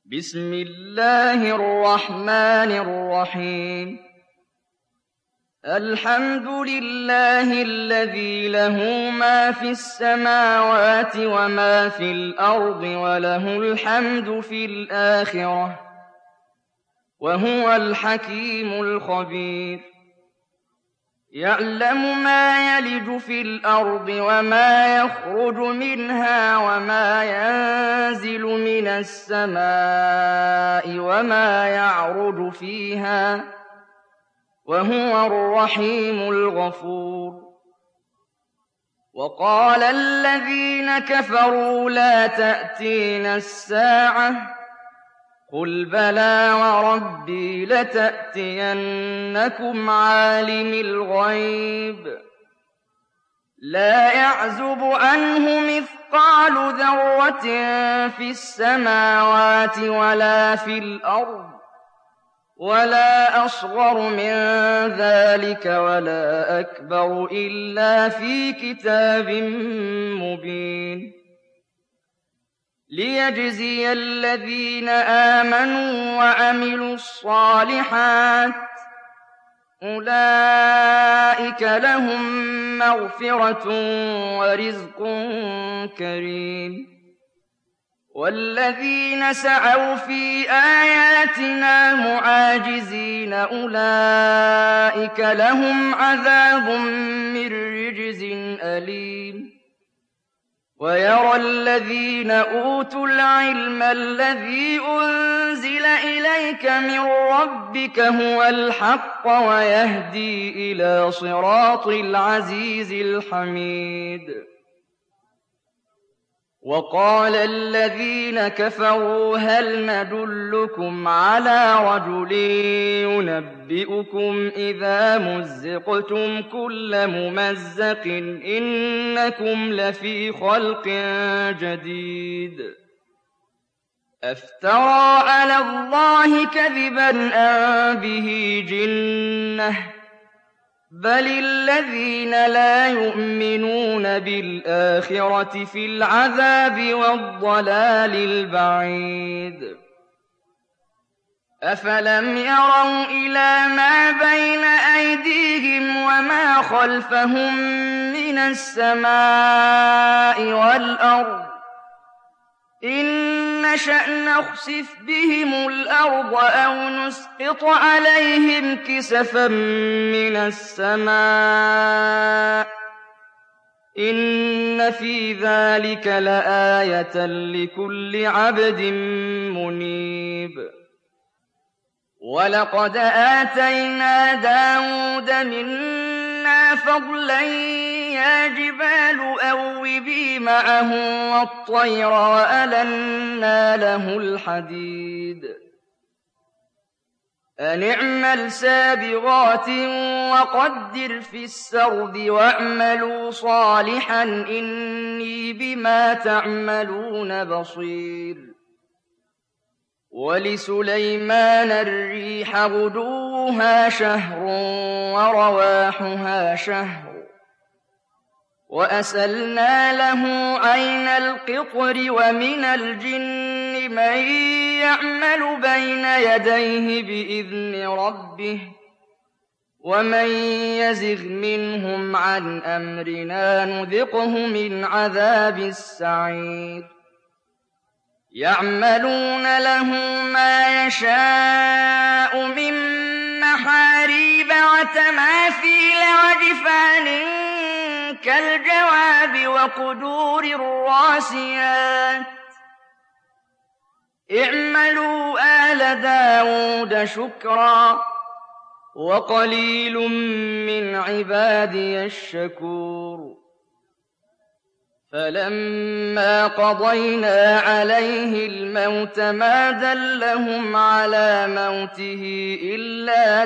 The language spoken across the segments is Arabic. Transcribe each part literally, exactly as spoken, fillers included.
بسم الله الرحمن الرحيم الحمد لله الذي له ما في السماوات وما في الأرض وله الحمد في الآخرة وهو الحكيم الخبير يعلم ما يلج في الأرض وما يخرج منها وما ينزل من السماء وما يعرج فيها وهو الرحيم الغفور وقال الذين كفروا لا تأتينا الساعة قل بلى وربي لتأتينكم عالم الغيب لا يعزب عنه مثقال ذرة في السماوات ولا في الأرض ولا أصغر من ذلك ولا أكبر إلا في كتاب مبين ليجزي الذين آمنوا وعملوا الصالحات أولئك لهم مغفرة ورزق كريم والذين سعوا في آياتنا معاجزين أولئك لهم عذاب من رجز أليم ويرى الذين أوتوا العلم الذي أنزل إليك من ربك هو الحق ويهدي إلى صراط العزيز الحميد وقال الذين كفروا هل ندلكم على رجل ينبئكم إذا مزقتم كل ممزق إنكم لفي خلق جديد أفترى على الله كذبا أم به جنة بل الذين لا يؤمنون بالآخرة في العذاب والضلال البعيد أفلم يروا إلى ما بين أيديهم وما خلفهم من السماء والأرض إن نشأ نخسف بهم الأرض أو نسقط عليهم كسفا من السماء إن في ذلك لآية لكل عبد منيب ولقد آتينا داود منا فضلا يا جبال أوبي معه والطير وألنا له الحديد أن اعمل سابغات وقدر في السرد واعملوا صالحا إني بما تعملون بصير ولسليمان الريح غدوها شهر ورواحها شهر وأسلنا له عين القطر ومن الجن من يعمل بين يديه بإذن ربه ومن يزغ منهم عن أمرنا نذقه من عذاب السعير يعملون له ما يشاء من محاريب وتماثيل وجفان كالجواب وقدور الراسيات اعملوا آل داود شكرا وقليل من عبادي الشكور فلما قضينا عليه الموت ما دلهم على موته إلا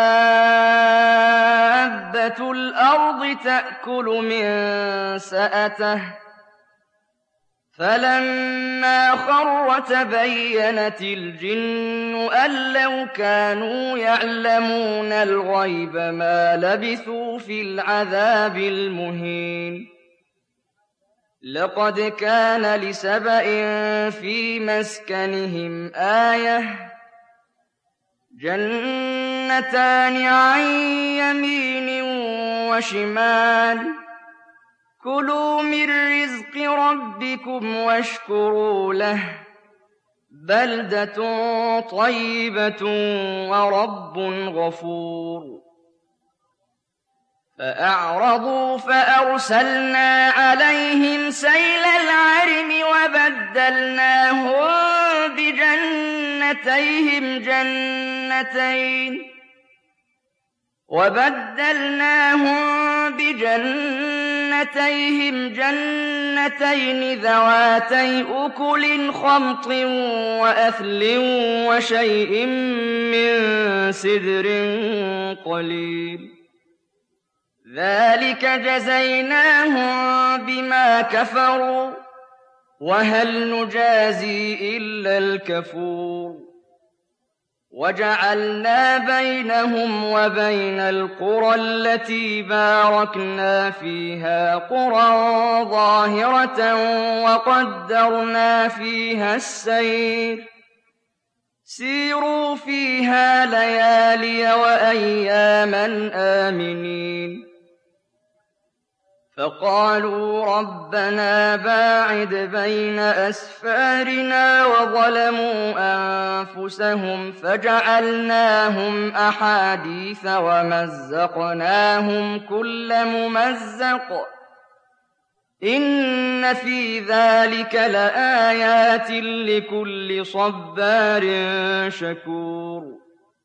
دابة الأرض تأكل من سأته فلما خر تبينت الجن أن لو كانوا يعلمون الغيب ما لبثوا في العذاب المهين لقد كان لسبإ في مسكنهم آية جنتان عن يمين وشمال كلوا من رزق ربكم واشكروا له بلدة طيبة ورب غفور فأعرضوا فأرسلنا عليهم سيل العرم وبدلناهم بجنتيهم جنتين وبدلناهم بجنتيهم جنتين ذواتي أكل خمط وأثل وشيء من سدر قليل ذلك جزيناهم بما كفروا وهل نجازي إلا الكفور وجعلنا بينهم وبين القرى التي باركنا فيها قرى ظاهرة وقدرنا فيها السير سيروا فيها ليالي وأياما آمنين فقالوا ربنا باعد بين أسفارنا وظلموا أنفسهم فجعلناهم أحاديث ومزقناهم كل ممزق إن في ذلك لآيات لكل صبار شكور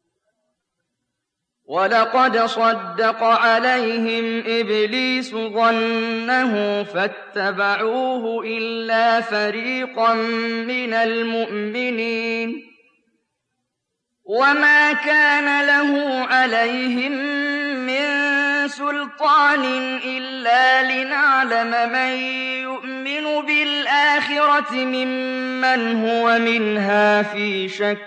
ولقد صدق عليهم إبليس ظنه فاتبعوه إلا فريقا من المؤمنين وما كان له عليهم من سلطان إلا لنعلم من يؤمن بالآخرة ممن هو منها في شك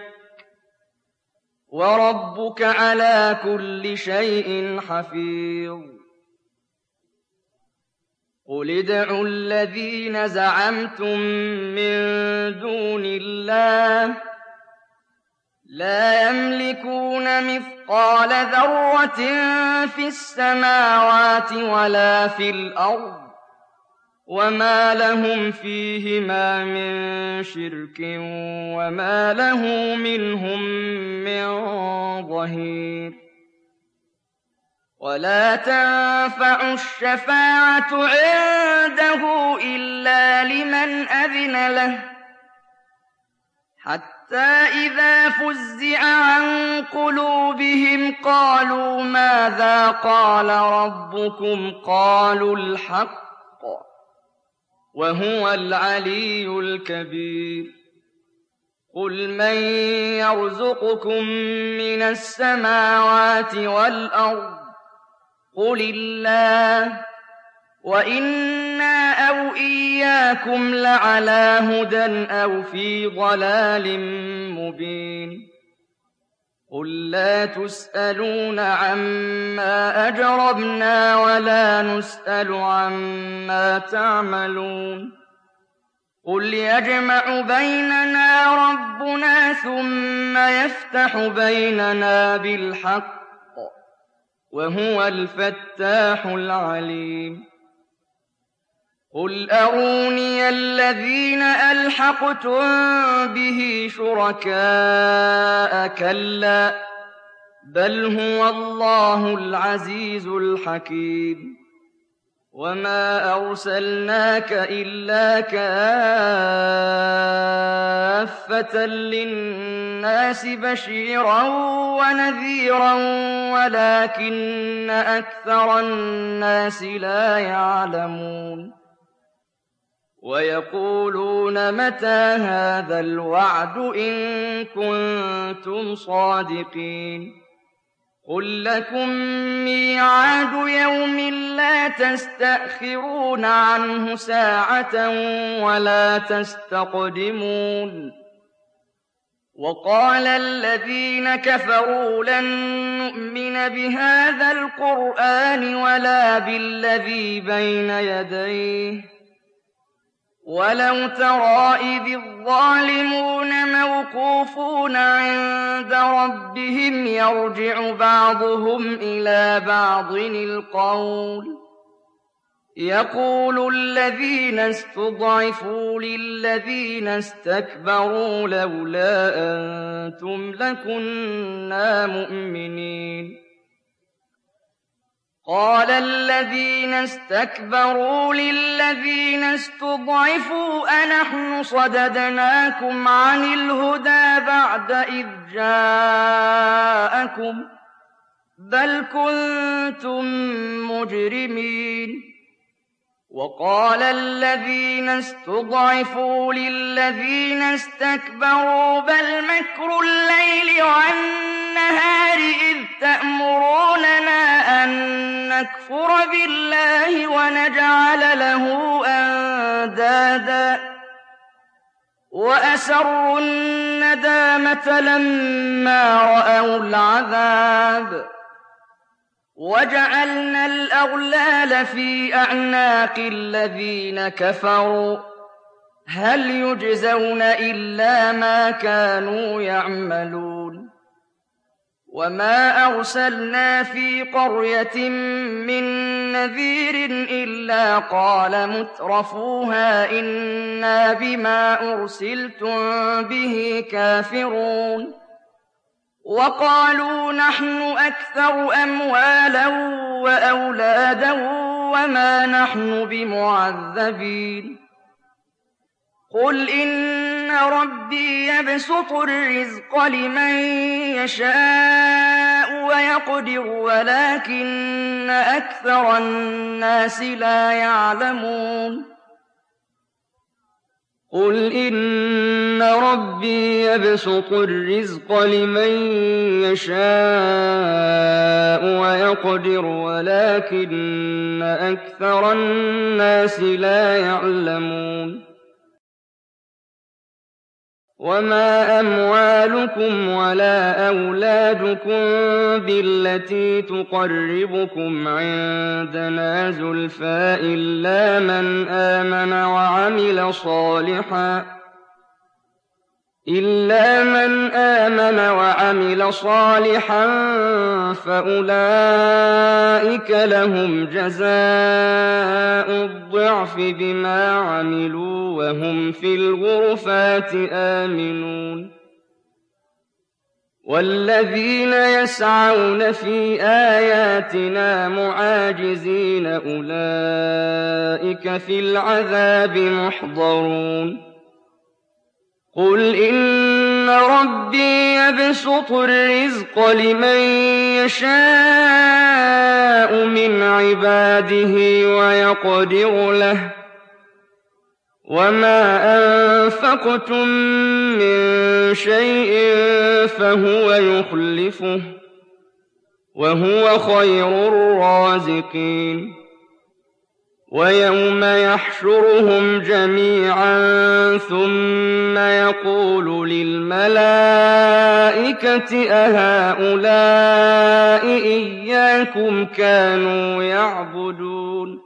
وربك على كل شيء حفيظ قل ادعوا الذين زعمتم من دون الله لا يملكون مثقال ذرة في السماوات ولا في الأرض وما لهم فيهما من شرك وما له منهم من ظهير ولا تنفع الشفاعة عنده إلا لمن أذن له حتى إذا فزع عن قلوبهم قالوا ماذا قال ربكم قالوا الحق وهو العلي الكبير قل من يرزقكم من السماوات والأرض قل الله وإنا أو إياكم لعلى هدى أو في ضلال مبين قل لا تسألون عما أجرمنا ولا نسأل عما تعملون قل يجمع بيننا ربنا ثم يفتح بيننا بالحق وهو الفتاح العليم قل أروني الذين ألحقتم به شركاء كلا بل هو الله العزيز الحكيم وما أرسلناك إلا كافة للناس بشيرا ونذيرا ولكن أكثر الناس لا يعلمون ويقولون متى هذا الوعد إن كنتم صادقين قل لكم ميعاد يوم لا تستأخرون عنه ساعة ولا تستقدمون وقال الذين كفروا لن نؤمن بهذا القرآن ولا بالذي بين يديه وَلَوْ تَرَىٰ إِذِ الظَّالِمُونَ مَوْقُوفُونَ عِندَ رَبِّهِمْ يَرْجِعُ بَعْضُهُمْ إِلَىٰ بَعْضٍ الْقَوْلَ يَقُولُ الَّذِينَ اسْتُضْعِفُوا لِلَّذِينَ اسْتَكْبَرُوا لَوْلَا أَنتُمْ لَكُنَّا مُؤْمِنِينَ قَالَ الَّذِينَ اسْتَكْبَرُوا لِلَّذِينَ اسْتُضْعِفُوا أَنَحْنُ صَدَدْنَاكُمْ عَنِ الْهُدَىٰ بَعْدَ إِذْ جَاءَكُم بَلْ كُنتُم مُّجْرِمِينَ وَقَالَ الَّذِينَ اسْتُضْعِفُوا لِلَّذِينَ اسْتَكْبَرُوا بَلْ مَكْرُ اللَّيْلِ وَالنَّهَارِ إِذْ تَأْمُرُونَنَا أَن نَّكْفُرَ بِاللَّهِ وَنَجْعَلَ لَهُ أَندَادًا وَأَسَرُّوا النَّدَامَةَ لَمَّا رَأَوُا الْعَذَابَ وَجَعَلْنَا الْأَغْلَالَ فِي أَعْنَاقِ الَّذِينَ كَفَرُوا هَلْ يُجْزَوْنَ إِلَّا مَا كَانُوا يَعْمَلُونَ وَمَا أَرْسَلْنَا فِي قَرْيَةٍ مِّن نَّذِيرٍ إِلَّا قَالَ مُتْرَفُوهَا إِنَّا بِمَا أُرْسِلْتُم بِهِ كَافِرُونَ وَقَالُوا نَحْنُ أَكْثَرُ أَمْوَالًا وَأَوْلَادًا وَمَا نَحْنُ بِمُعَذَّبِينَ قُلْ إِنَّ رَبِّي يَبْسُطُ الرِّزْقَ لِمَن يَشَاءُ وَيَقْدِرُ وَلَٰكِنَّ أَكْثَرَ النَّاسِ لَا يَعْلَمُونَ قُلْ إِنَّ رَبِّي يَبْسُطُ الرِّزْقَ لِمَن يَشَاءُ وَيَقْدِرُ وَلَٰكِنَّ أَكْثَرَ النَّاسِ لَا يَعْلَمُونَ وَمَا أَمْوَالُكُمْ وَلَا أَوْلَادُكُم بِالَّتِي تُقَرِّبُكُمْ عِندَنَا زُلْفَىٰ إِلَّا مَنْ آمَنَ وَعَمِلَ صَالِحًا إِلَّا مَنْ آمَنَ وَعَمِلَ صَالِحًا فَأُولَٰئِكَ لَهُمْ جَزَاءُ الضِّعْفِ بِمَا عَمِلُوا وَهُمْ فِي الْغُرُفَاتِ آمِنُونَ وَالَّذِينَ يَسْعَوْنَ فِي آيَاتِنَا مُعَاجِزِينَ أُولَٰئِكَ فِي الْعَذَابِ مُحْضَرُونَ قُلْ إِنَّ رَبِّي يَبْسُطُ الرِّزْقَ لِمَن يَشَاءُ مِنْ عِبَادِهِ وَيَقْدِرُ لَهُ وَمَا أَنفَقْتُم مِّن شَيْءٍ فَهُوَ يُخْلِفُهُ وَهُوَ خَيْرُ الرَّازِقِينَ وَيَوْمَ يَحْشُرُهُمْ جَمِيعًا ثُمَّ يَقُولُ لِلْمَلَائِكَةِ أَهَٰؤُلَاءِ إِيَّاكُمْ كَانُوا يَعْبُدُونَ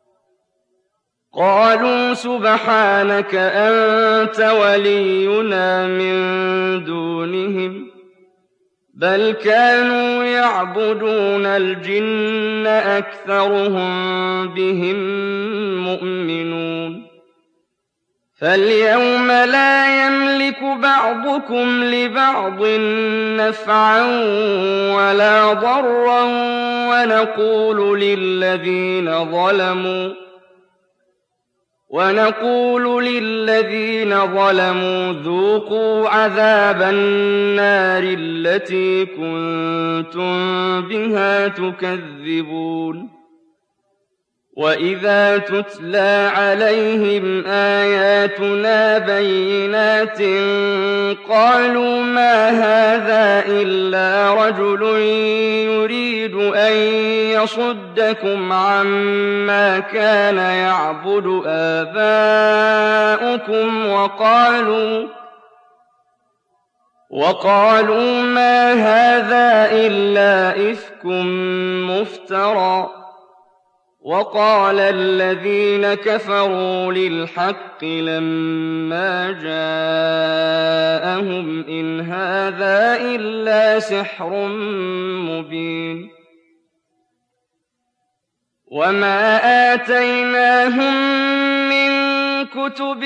قَالُوا سُبْحَانَكَ أَنتَ وَلِيُّنَا مِن دُونِهِم بَلْ كَانُوا يَعْبُدُونَ الْجِنَّ أَكْثَرُهُم بِهِم مُّؤْمِنُونَ فَالْيَوْمَ لَا يَمْلِكُ بَعْضُكُمْ لِبَعْضٍ نَّفْعًا وَلَا ضَرًّا وَنَقُولُ لِلَّذِينَ ظَلَمُوا وَنَقُولُ لِلَّذِينَ ظَلَمُوا ذُوقُوا عَذَابَ النَّارِ الَّتِي كُنتُم بِهَا تُكَذِّبُونَ وَإِذَا تُتْلَىٰ عَلَيْهِمْ آيَاتُنَا بَيِّنَاتٍ قَالُوا مَا هَٰذَا إِلَّا رَجُلٌ يُرِيدُ أَن يَصُدَّكُمْ عَمَّا كَانَ يَعْبُدُ آبَاؤُكُمْ وَقَالُوا وَقَالُوا مَا هَٰذَا إِلَّا إِفْكٌ مُّفْتَرًى وقال الذين كفروا للحق لما جاءهم إن هذا إلا سحر مبين وما آتيناهم من كتب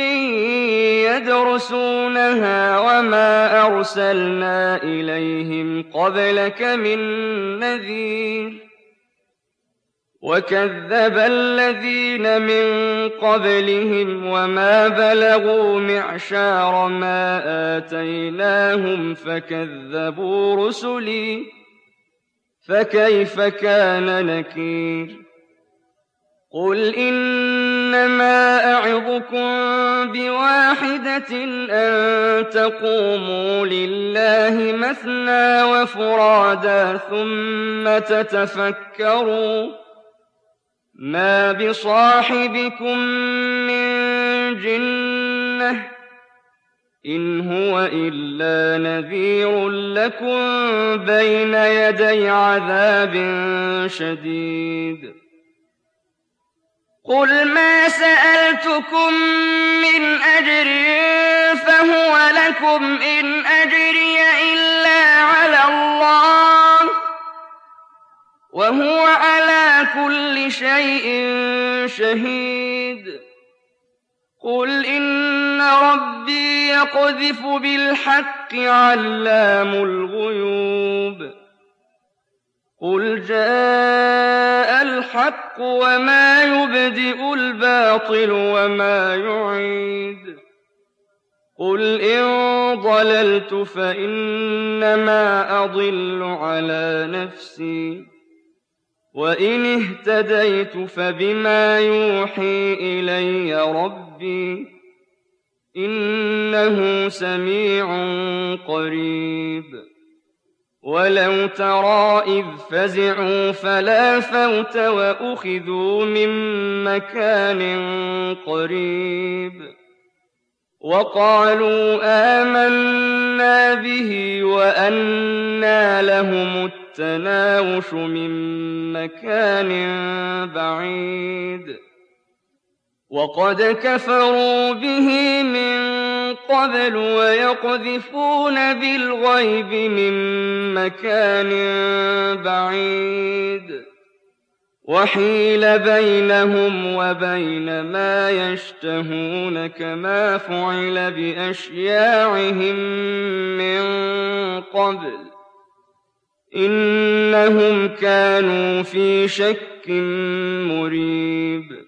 يدرسونها وما أرسلنا إليهم قبلك من نذير وكذب الذين من قبلهم وما بلغوا معشار ما آتيناهم فكذبوا رسلي فكيف كان نكير قل إنما أعظكم بواحدة أن تقوموا لله مثنى وفرادا ثم تتفكروا ما بصاحبكم من جنة إن هو إلا نذير لكم بين يدي عذاب شديد قل ما سألتكم من أجر فهو لكم إن أجري إلا على الله وهو على كل شيء شهيد قل إن ربي يقذف بالحق علام الغيوب قل جاء الحق وما يبدئ الباطل وما يعيد قل إن ضللت فإنما أضل على نفسي وإن اهتديت فبما يوحي إلي ربي إنه سميع قريب ولو ترى إذ فزعوا فلا فوت وأخذوا من مكان قريب وقالوا آمنا به وأنى لهم التناوش من مكان بعيد وقد كفروا به من قبل ويقذفون بالغيب من مكان بعيد وحيل بينهم وبين ما يشتهون كما فعل بأشياعهم من قبل إنهم كانوا في شك مريب